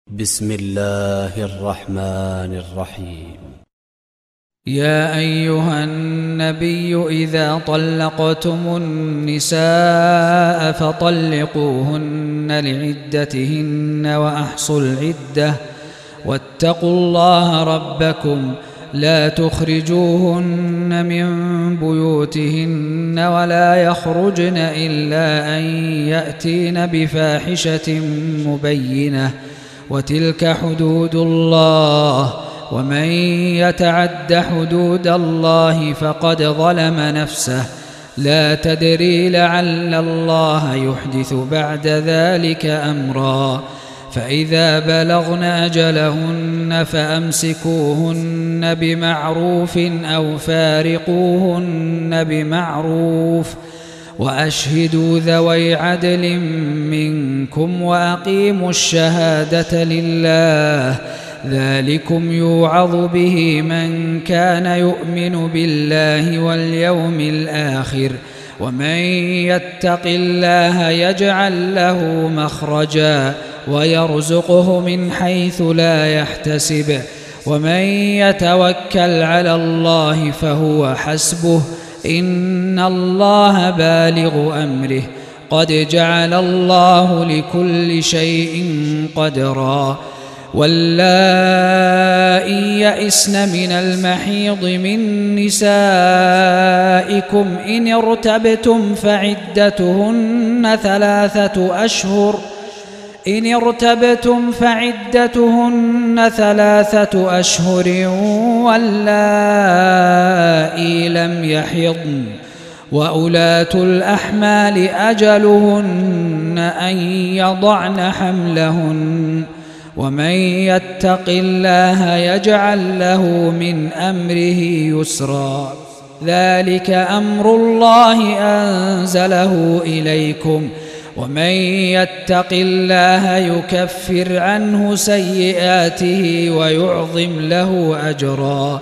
بسم الله الرحمن الرحيم. يا أيها النبي إذا طلقتم النساء فطلقوهن لعدتهن وأحصوا العدة واتقوا الله ربكم لا تخرجوهن من بيوتهن ولا يخرجن إلا أن يأتين بفاحشة مبينة وتلك حدود الله ومن يتعد حدود الله فقد ظلم نفسه لا تدري لعل الله يحدث بعد ذلك أمرا فإذا بلغن أجلهن فأمسكوهن بمعروف أو فارقوهن بمعروف وأشهدوا ذوي عدل منكم وأقيموا الشهادة لله ذلكم يوعظ به من كان يؤمن بالله واليوم الآخر ومن يتق الله يجعل له مخرجا ويرزقه من حيث لا يحتسب ومن يتوكل على الله فهو حسبه إن الله بالغ أمره قد جعل الله لكل شيء قدرا واللائي يئسن من المحيض من نسائكم إن ارتبتم فعدتهن ثلاثة أشهر واللائي لم يحضن وأولاة الأحمال أجلهن أن يضعن حملهن ومن يتق الله يجعل له من أمره يسرا ذلك أمر الله أنزله إليكم ومن يتق الله يكفر عنه سيئاته ويعظم له أجرا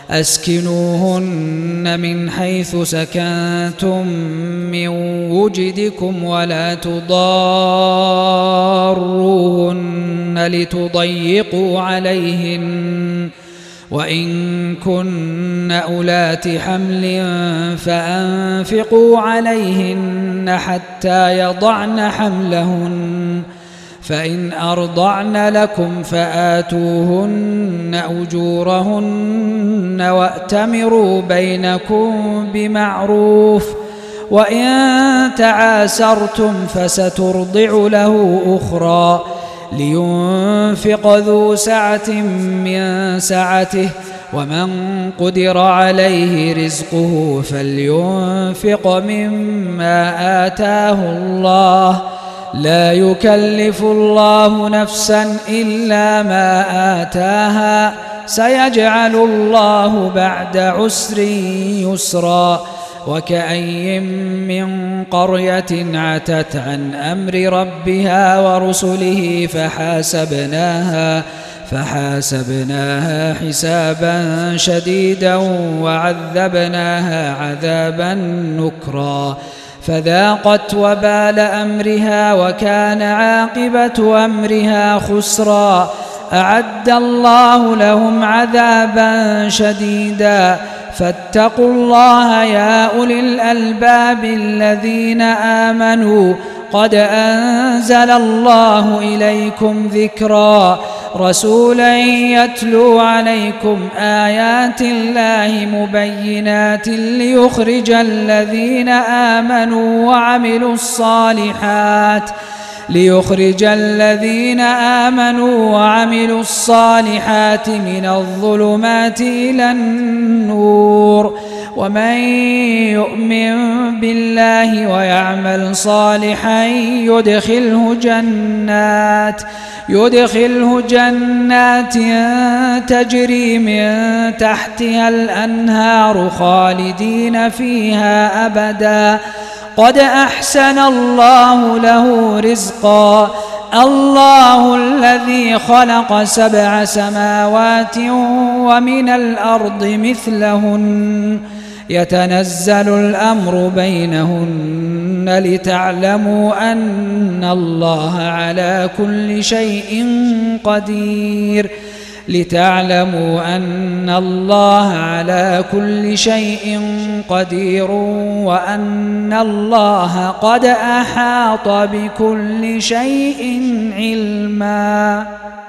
أسكنوهن من حيث سكنتم من وجدكم ولا تضاروهن لتضيقوا عليهن وإن كن أولات حمل فأنفقوا عليهن حتى يضعن حملهن فإن أرضعن لكم فآتوهن أجورهن وأتمروا بينكم بمعروف وإن تعاسرتم فسترضع له أخرى لينفق ذو سعة من سعته ومن قدر عليه رزقه فلينفق مما آتاه الله لا يكلف الله نفسا إلا ما آتاها سيجعل الله بعد عسر يسرا وكأي من قرية عتت عن أمر ربها ورسله فحاسبناها حسابا شديدا وعذبناها عذابا نكرا فذاقت وبال أمرها وكان عاقبة أمرها خسرا أعد الله لهم عذابا شديدا فاتقوا الله يا أولي الألباب الذين آمنوا قد أنزل الله إليكم ذكرا رسولا يتلو عليكم آيات الله مبينات ليخرج الذين آمنوا وعملوا الصالحات من الظلمات إلى النور ومن يؤمن بالله ويعمل صالحا يدخله جنات تجري من تحتها الأنهار خالدين فيها أبدا قد أحسن الله له رزقا الله الذي خلق 7 سماوات ومن الأرض مثلهن يتنزل الأمر بينهن لتعلموا أن الله على كل شيء قدير وأن الله قد أحاط بكل شيء علما.